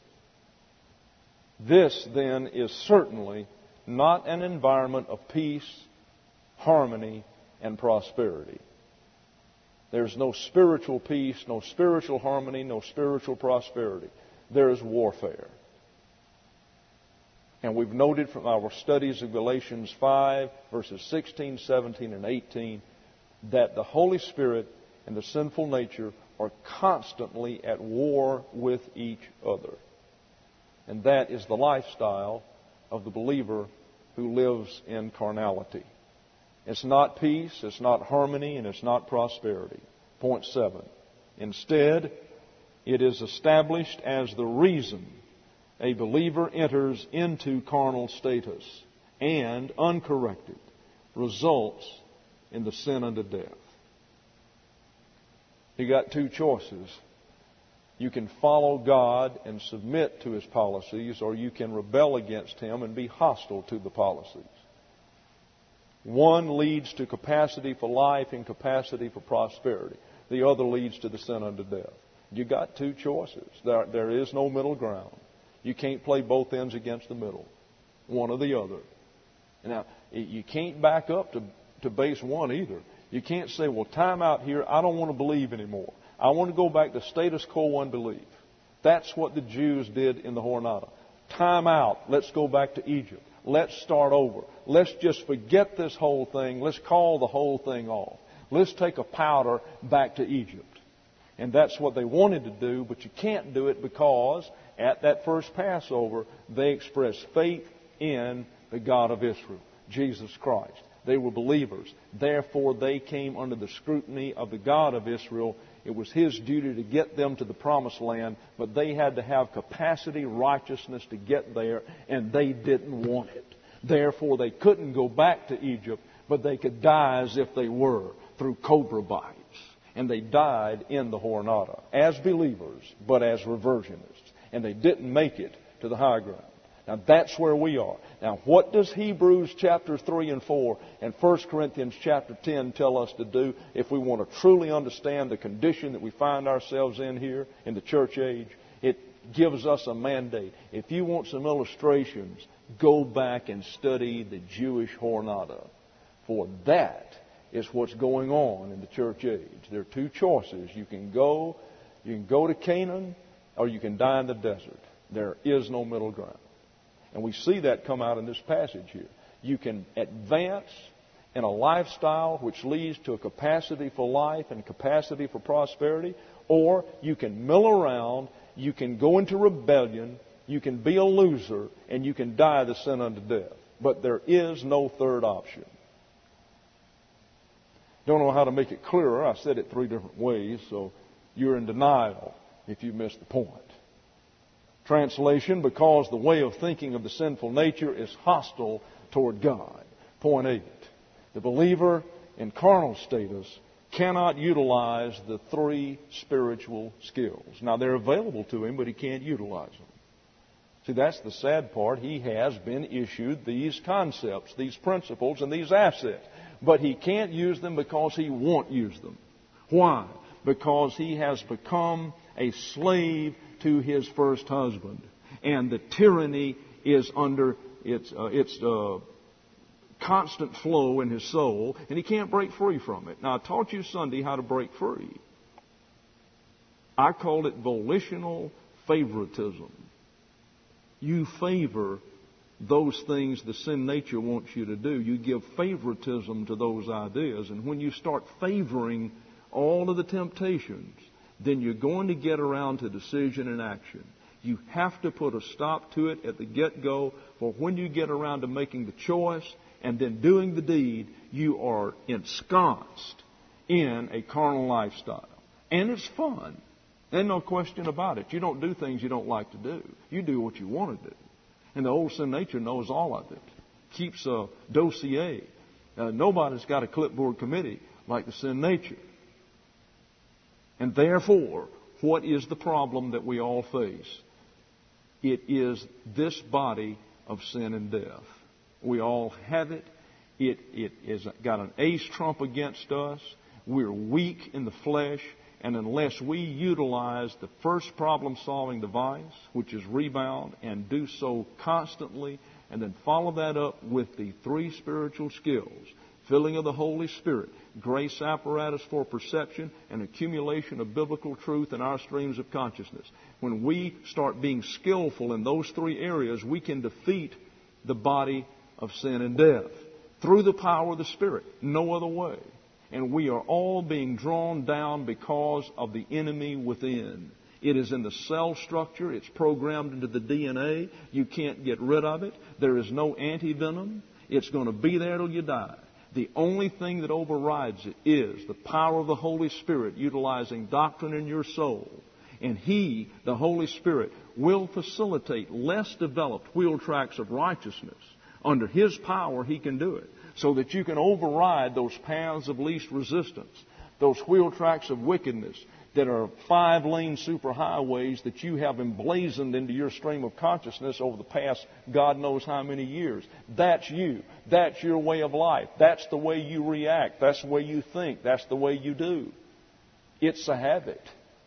This, then, is certainly not an environment of peace, harmony, and prosperity. There's no spiritual peace, no spiritual harmony, no spiritual prosperity. There is warfare. And we've noted from our studies of Galatians 5, verses 16, 17, and 18, that the Holy Spirit and the sinful nature are constantly at war with each other. And that is the lifestyle of the believer who lives in carnality. It's not peace, it's not harmony, and it's not prosperity. Point 7. Instead, it is established as the reason a believer enters into carnal status and uncorrected results in the sin unto death. You got two choices. You can follow God and submit to His policies, or you can rebel against Him and be hostile to the policies. One leads to capacity for life and capacity for prosperity. The other leads to the sin unto death. You got two choices. There is no middle ground. You can't play both ends against the middle. One or the other. Now, you can't back up to base one either. You can't say, well, time out here. I don't want to believe anymore. I want to go back to status quo unbelief. That's what the Jews did in the Jornada. Time out. Let's go back to Egypt. Let's start over. Let's just forget this whole thing. Let's call the whole thing off. Let's take a powder back to Egypt. And that's what they wanted to do, but you can't do it because at that first Passover, they expressed faith in the God of Israel, Jesus Christ. They were believers. Therefore, they came under the scrutiny of the God of Israel. It was His duty to get them to the Promised Land, but they had to have capacity, righteousness to get there, and they didn't want it. Therefore, they couldn't go back to Egypt, but they could die as if they were through cobra bites. And they died in the Jornada as believers, but as reversionists. And they didn't make it to the high ground. Now, that's where we are. Now, what does Hebrews chapter 3 and 4 and 1 Corinthians chapter 10 tell us to do if we want to truly understand the condition that we find ourselves in here in the church age? It gives us a mandate. If you want some illustrations, go back and study the Jewish Jornada. For that is what's going on in the church age. There are two choices. You can go to Canaan, or you can die in the desert. There is no middle ground. And we see that come out in this passage here. You can advance in a lifestyle which leads to a capacity for life and capacity for prosperity, or you can mill around, you can go into rebellion, you can be a loser, and you can die the sin unto death. But there is no third option. Don't know how to make it clearer. I said it three different ways, so you're in denial if you miss the point. Translation, because the way of thinking of the sinful nature is hostile toward God. Point 8. The believer in carnal status cannot utilize the three spiritual skills. Now, they're available to him, but he can't utilize them. See, that's the sad part. He has been issued these concepts, these principles, and these assets. But he can't use them because he won't use them. Why? Because he has become a slave to his first husband. And the tyranny is under its constant flow in his soul, and he can't break free from it. Now, I taught you Sunday how to break free. I called it volitional favoritism. You favor those things the sin nature wants you to do. You give favoritism to those ideas. And when you start favoring all of the temptations, then you're going to get around to decision and action. You have to put a stop to it at the get-go, for when you get around to making the choice and then doing the deed, you are ensconced in a carnal lifestyle. And it's fun. There's no question about it. You don't do things you don't like to do. You do what you want to do. And the old sin nature knows all of it. Keeps a dossier. Nobody's got a clipboard committee like the sin nature. And therefore, what is the problem that we all face? It is this body of sin and death. We all have it. It has got an ace trump against us. We're weak in the flesh. And unless we utilize the first problem-solving device, which is rebound, and do so constantly, and then follow that up with the three spiritual skills, filling of the Holy Spirit, grace apparatus for perception, and accumulation of biblical truth in our streams of consciousness. When we start being skillful in those three areas, we can defeat the body of sin and death through the power of the Spirit. No other way. And we are all being drawn down because of the enemy within. It is in the cell structure. It's programmed into the DNA. You can't get rid of it. There is no antivenom. It's going to be there till you die. The only thing that overrides it is the power of the Holy Spirit utilizing doctrine in your soul. And He, the Holy Spirit, will facilitate less developed wheel tracks of righteousness Under His power, He can do it. So that you can override those paths of least resistance, those wheel tracks of wickedness that are 5-lane superhighways that you have emblazoned into your stream of consciousness over the past God knows how many years. That's you. That's your way of life. That's the way you react. That's the way you think. That's the way you do. It's a habit.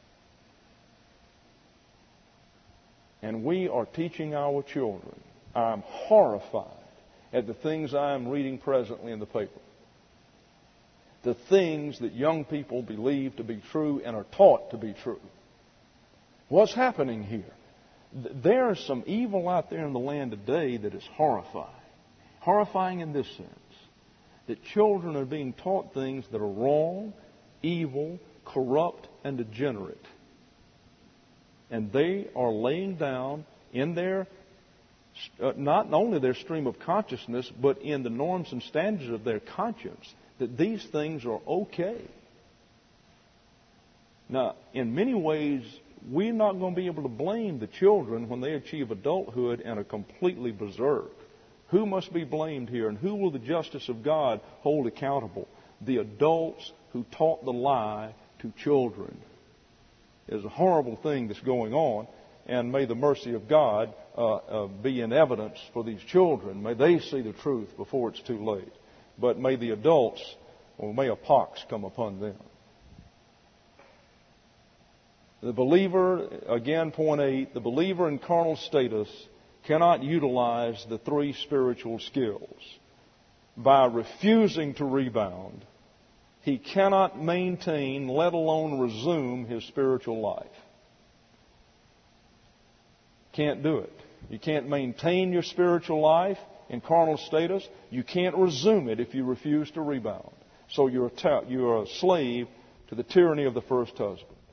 And we are teaching our children. I'm horrified at the things I am reading presently in the paper. The things that young people believe to be true and are taught to be true. What's happening here? There is some evil out there in the land today that is horrifying. Horrifying in this sense, that children are being taught things that are wrong, evil, corrupt, and degenerate. And they are laying down in their, not only their stream of consciousness, but in the norms and standards of their conscience, that these things are okay. Now, in many ways, we're not going to be able to blame the children when they achieve adulthood and are completely berserk. Who must be blamed here, and who will the justice of God hold accountable? The adults who taught the lie to children. There's a horrible thing that's going on, and may the mercy of God be in evidence for these children. May they see the truth before it's too late. But may the adults, or may a pox come upon them. The believer, again, point 8, the believer in carnal status cannot utilize the 3 spiritual skills. By refusing to rebound, he cannot maintain, let alone resume, his spiritual life. Can't do it. You can't maintain your spiritual life in carnal status. You can't resume it if you refuse to rebound. So you're a slave to the tyranny of the first husband.